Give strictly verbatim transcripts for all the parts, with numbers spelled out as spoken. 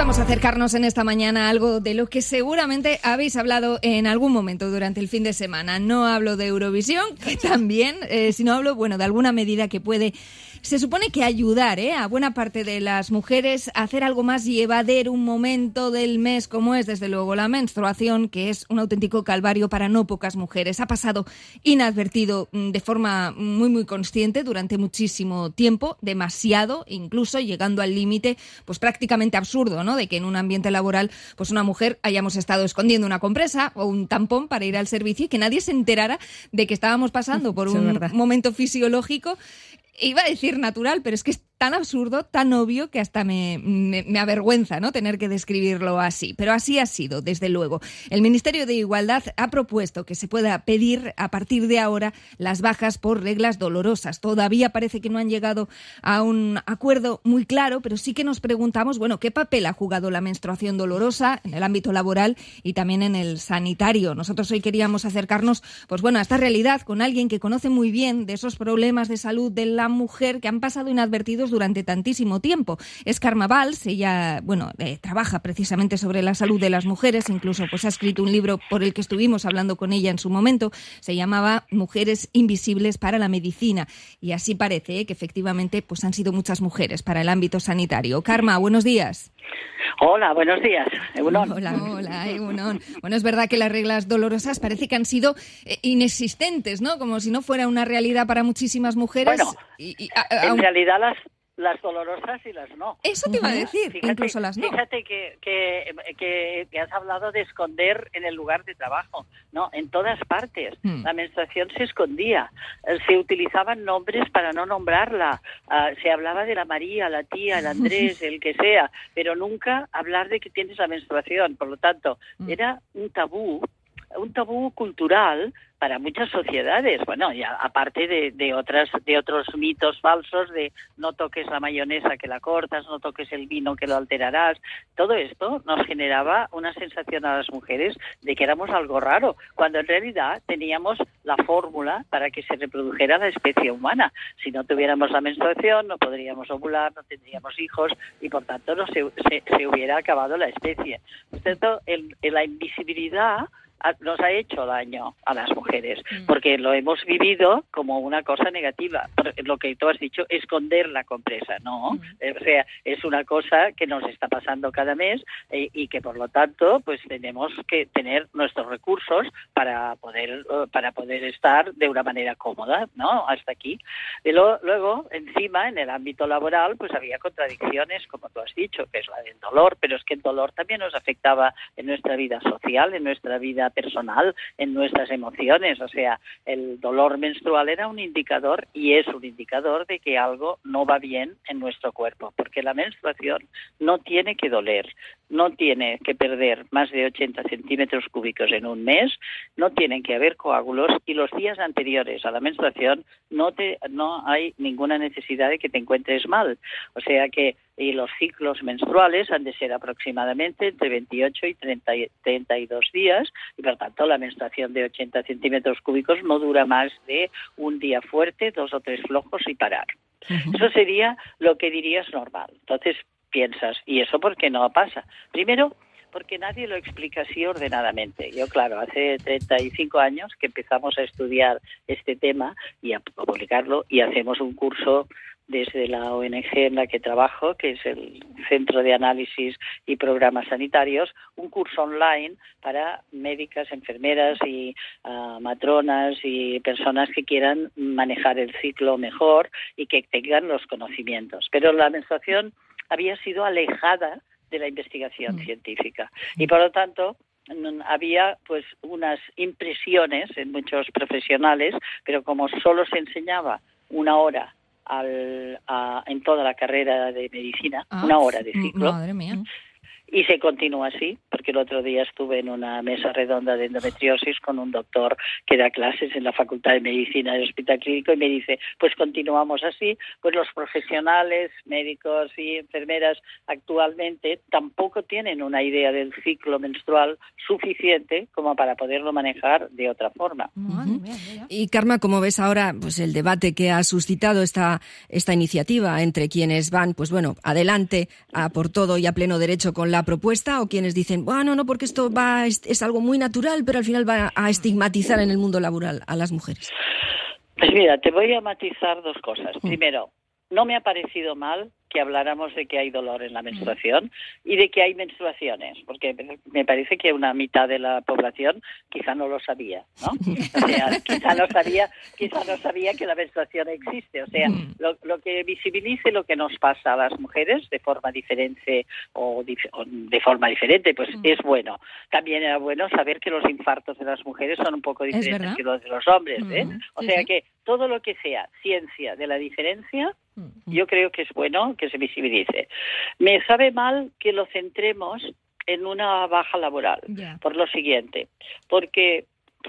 vamos a acercarnos en esta mañana a algo de lo que seguramente habéis hablado en algún momento durante el fin de semana. No hablo de Eurovisión, que también, eh, sino hablo, bueno, de alguna medida que puede, se supone que ayudar eh, a buena parte de las mujeres a hacer algo más llevadero un momento del mes como es, desde luego, la menstruación, que es un auténtico calvario para no pocas mujeres. Ha pasado inadvertido de forma muy, muy consciente durante muchísimo tiempo, demasiado, incluso llegando al límite, pues prácticamente absurdo, ¿no? De que en un ambiente laboral, pues una mujer hayamos estado escondiendo una compresa o un tampón para ir al servicio y que nadie se enterara de que estábamos pasando por un momento fisiológico. Iba a decir natural, pero es que es tan absurdo, tan obvio, que hasta me, me, me avergüenza, ¿no?, tener que describirlo así. Pero así ha sido, desde luego. El Ministerio de Igualdad ha propuesto que se pueda pedir a partir de ahora las bajas por reglas dolorosas. Todavía parece que no han llegado a un acuerdo muy claro, pero sí que nos preguntamos, bueno, ¿qué papel ha jugado la menstruación dolorosa en el ámbito laboral y también en el sanitario? Nosotros hoy queríamos acercarnos, pues bueno, a esta realidad con alguien que conoce muy bien de esos problemas de salud de la mujer que han pasado inadvertidos durante tantísimo tiempo. Es Carme Valls, ella, bueno, eh, trabaja precisamente sobre la salud de las mujeres, incluso pues ha escrito un libro por el que estuvimos hablando con ella en su momento, se llamaba Mujeres invisibles para la medicina, y así parece eh, que efectivamente pues han sido muchas mujeres para el ámbito sanitario. Carme, buenos días. Hola, buenos días, Egunon. Hola, hola, Egunon. Bueno, es verdad que las reglas dolorosas parece que han sido eh, inexistentes, ¿no? Como si no fuera una realidad para muchísimas mujeres. Bueno, y, y, a, a, en realidad las las dolorosas y las no. Eso te iba a decir, fíjate, incluso las no. Fíjate que, que, que, que has hablado de esconder en el lugar de trabajo. No, en todas partes. Hmm. La menstruación se escondía. Se utilizaban nombres para no nombrarla. Uh, se hablaba de la María, la tía, el Andrés, el que sea, pero nunca hablar de que tienes la menstruación. Por lo tanto, hmm. era un tabú, un tabú cultural para muchas sociedades, bueno, ya aparte de, de otras de otros mitos falsos de no toques la mayonesa que la cortas, no toques el vino que lo alterarás. Todo esto nos generaba una sensación a las mujeres de que éramos algo raro, cuando en realidad teníamos la fórmula para que se reprodujera la especie humana. Si no tuviéramos la menstruación, no podríamos ovular, no tendríamos hijos y por tanto no se, se, se hubiera acabado la especie. Por tanto, el, el, la invisibilidad nos ha hecho daño a las mujeres, porque lo hemos vivido como una cosa negativa. Lo que tú has dicho, esconder la compresa, ¿no? Mm. O sea, es una cosa que nos está pasando cada mes eh, y que, por lo tanto, pues tenemos que tener nuestros recursos para poder para poder estar de una manera cómoda, ¿no? Hasta aquí. Y lo, luego, encima, en el ámbito laboral, pues había contradicciones, como tú has dicho, que es la del dolor, pero es que el dolor también nos afectaba en nuestra vida social, en nuestra vida personal, en nuestras emociones. O sea, el dolor menstrual era un indicador y es un indicador de que algo no va bien en nuestro cuerpo, porque la menstruación no tiene que doler, no tiene que perder más de ochenta centímetros cúbicos en un mes, no tienen que haber coágulos y los días anteriores a la menstruación no te no hay ninguna necesidad de que te encuentres mal. O sea que y los ciclos menstruales han de ser aproximadamente entre veintiocho y treinta, treinta y dos días y por tanto la menstruación de ochenta centímetros cúbicos no dura más de un día fuerte, dos o tres flojos y parar. Uh-huh. Eso sería lo que dirías normal. Entonces piensas, ¿y eso por qué no pasa? Primero, porque nadie lo explica así ordenadamente. Yo, claro, hace treinta y cinco años que empezamos a estudiar este tema y a publicarlo y hacemos un curso desde la O N G en la que trabajo, que es el Centro de Análisis y Programas Sanitarios, un curso online para médicas, enfermeras y uh, matronas y personas que quieran manejar el ciclo mejor y que tengan los conocimientos. Pero la menstruación había sido alejada de la investigación mm. científica y, por lo tanto, había pues unas impresiones en muchos profesionales, pero como solo se enseñaba una hora Al, a, en toda la carrera de medicina, ah, una hora de ciclo. Madre mía. Y se continúa así, porque el otro día estuve en una mesa redonda de endometriosis con un doctor que da clases en la Facultad de Medicina del Hospital Clínico y me dice, pues continuamos así, pues los profesionales, médicos y enfermeras actualmente tampoco tienen una idea del ciclo menstrual suficiente como para poderlo manejar de otra forma. Uh-huh. Y Carme, ¿cómo ves ahora pues el debate que ha suscitado esta, esta iniciativa entre quienes van, pues bueno, adelante a por todo y a pleno derecho con la propuesta, o quienes dicen, bueno, no, porque esto va es, es algo muy natural, pero al final va a estigmatizar en el mundo laboral a las mujeres? Pues mira, te voy a matizar dos cosas. Mm. Primero, no me ha parecido mal que habláramos de que hay dolor en la menstruación y de que hay menstruaciones, porque me parece que una mitad de la población quizá no lo sabía, ¿no? O sea, quizá no sabía, quizá no sabía que la menstruación existe. O sea, lo, lo que visibilice lo que nos pasa a las mujeres de forma diferente o, dif- o de forma diferente, pues es bueno. También era bueno saber que los infartos de las mujeres son un poco diferentes que los de los hombres, ¿eh? O sea que todo lo que sea ciencia de la diferencia, yo creo que es bueno que se visibilice. Me sabe mal que lo centremos en una baja laboral, yeah. por lo siguiente, porque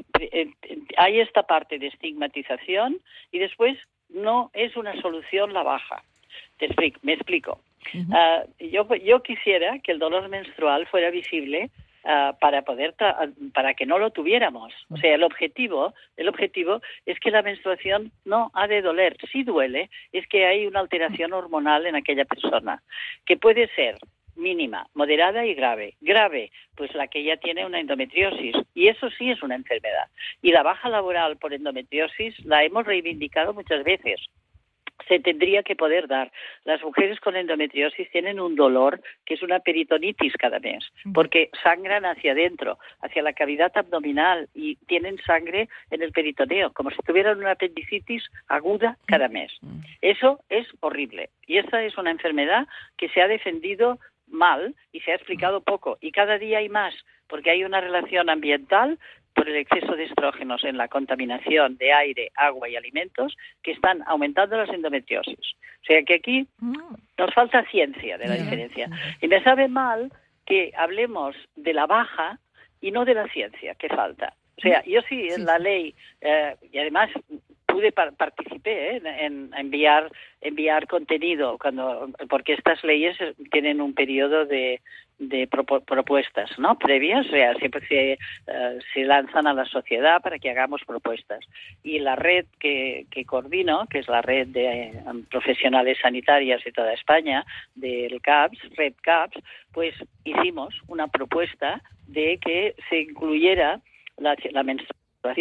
hay esta parte de estigmatización y después no es una solución la baja. Te explico, me explico. Uh-huh. Uh, yo, yo quisiera que el dolor menstrual fuera visible Uh, para poder tra- para que no lo tuviéramos. O sea, el objetivo, el objetivo es que la menstruación no ha de doler. Si duele, es que hay una alteración hormonal en aquella persona, que puede ser mínima, moderada y grave. Grave, pues la que ya tiene una endometriosis, y eso sí es una enfermedad. Y la baja laboral por endometriosis la hemos reivindicado muchas veces. Se tendría que poder dar. Las mujeres con endometriosis tienen un dolor que es una peritonitis cada mes, porque sangran hacia adentro, hacia la cavidad abdominal y tienen sangre en el peritoneo, como si tuvieran una apendicitis aguda cada mes. Eso es horrible. Y esta es una enfermedad que se ha defendido mal y se ha explicado poco. Y cada día hay más, porque hay una relación ambiental por el exceso de estrógenos en la contaminación de aire, agua y alimentos que están aumentando las endometriosis. O sea que aquí nos falta ciencia de la yeah. diferencia. Y me sabe mal que hablemos de la baja y no de la ciencia que falta. O sea, yo sí en la ley, eh, y además pude par- participé ¿eh? en enviar enviar contenido cuando porque estas leyes tienen un periodo de de propo- propuestas, ¿no? Previas, o sea, siempre se, uh, se lanzan a la sociedad para que hagamos propuestas. Y la red que, que coordino, que es la red de um, profesionales sanitarias de toda España, del C A P S, Red C A P S, pues hicimos una propuesta de que se incluyera la, la menstruación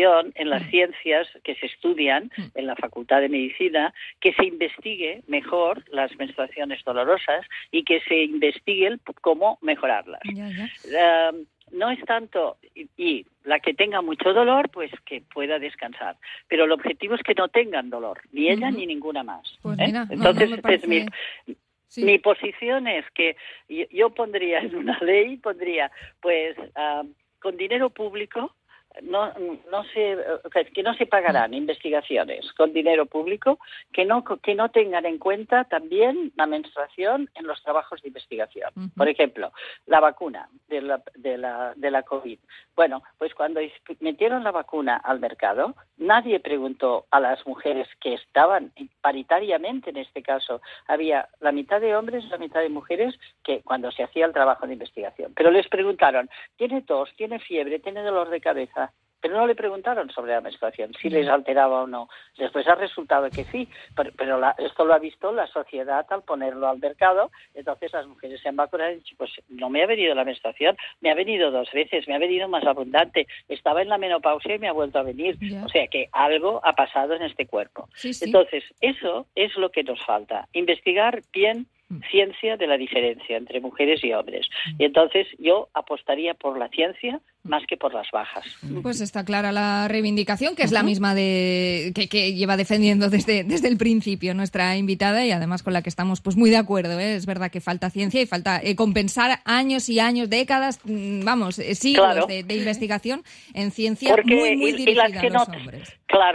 en las ciencias que se estudian en la Facultad de Medicina, que se investigue mejor las menstruaciones dolorosas y que se investigue el cómo mejorarlas. Ya, ya. Uh, no es tanto, y, y la que tenga mucho dolor, pues que pueda descansar. Pero el objetivo es que no tengan dolor, ni ella uh-huh. ni ninguna más. Pues ¿eh? mira, Entonces, no, no pues parece... mi, sí. mi posición es que yo, yo pondría en una ley, pondría, pues, uh, con dinero público, no no se que no se pagarán investigaciones con dinero público que no que no tengan en cuenta también la menstruación en los trabajos de investigación. Uh-huh. Por ejemplo, la vacuna de la de la de la COVID. Bueno, pues cuando metieron la vacuna al mercado, nadie preguntó a las mujeres que estaban paritariamente en este caso, había la mitad de hombres y la mitad de mujeres que cuando se hacía el trabajo de investigación, pero les preguntaron, ¿tiene tos, tiene fiebre, tiene dolor de cabeza? Pero no le preguntaron sobre la menstruación, si les alteraba o no. Después ha resultado que sí, pero, pero la, esto lo ha visto la sociedad al ponerlo al mercado. Entonces las mujeres se han vacunado y han dicho, pues no me ha venido la menstruación, me ha venido dos veces, me ha venido más abundante. Estaba en la menopausia y me ha vuelto a venir. Yeah. O sea que algo ha pasado en este cuerpo. Sí, sí. Entonces eso es lo que nos falta, investigar bien ciencia de la diferencia entre mujeres y hombres. Y entonces yo apostaría por la ciencia más que por las bajas. Pues está clara la reivindicación, que es la misma de que, que lleva defendiendo desde, desde el principio nuestra invitada y además con la que estamos pues muy de acuerdo. ¿eh? Es verdad que falta ciencia y falta eh, compensar años y años, décadas, vamos, siglos claro. de, de investigación en ciencia. Porque, muy, muy dirigida y, y las que a los no, hombres. Claro.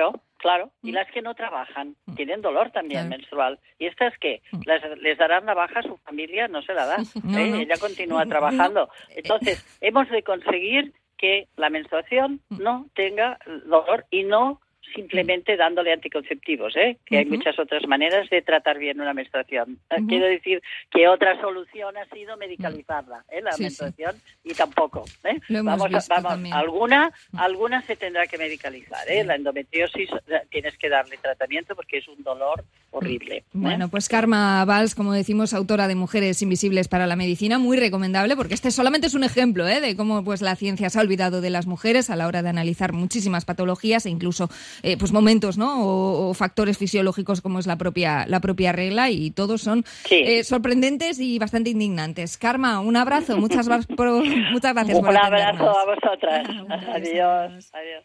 Claro, y las que no trabajan tienen dolor también Claro. menstrual. ¿Y estas qué? ¿Las, les darán la baja a su familia? No se la da. No, ¿eh? no. Ella continúa trabajando. Entonces, hemos de conseguir que la menstruación no tenga dolor y no simplemente dándole anticonceptivos, ¿eh? Que hay Ujú. muchas otras maneras de tratar bien una menstruación. Eh, Ujú. Quiero decir que otra solución ha sido medicalizarla, ¿eh? La Sí, sí. menstruación y tampoco, ¿eh? Lo hemos vamos, a- visto vamos, también. alguna, alguna se tendrá que medicalizar, ¿eh? La endometriosis eh, tienes que darle tratamiento porque es un dolor horrible. ¿eh? Bueno, pues Karma Valls, como decimos, autora de Mujeres Invisibles para la Medicina, muy recomendable, porque este solamente es un ejemplo, ¿eh? De cómo pues la ciencia se ha olvidado de las mujeres a la hora de analizar muchísimas patologías e incluso eh, pues momentos, ¿no? O, o factores fisiológicos como es la propia la propia regla, y todos son Sí. eh, sorprendentes y bastante indignantes. Karma, un abrazo, muchas, gra- por- muchas gracias por Un atendernos. abrazo a vosotras. Un beso, Adiós. adiós. Adiós.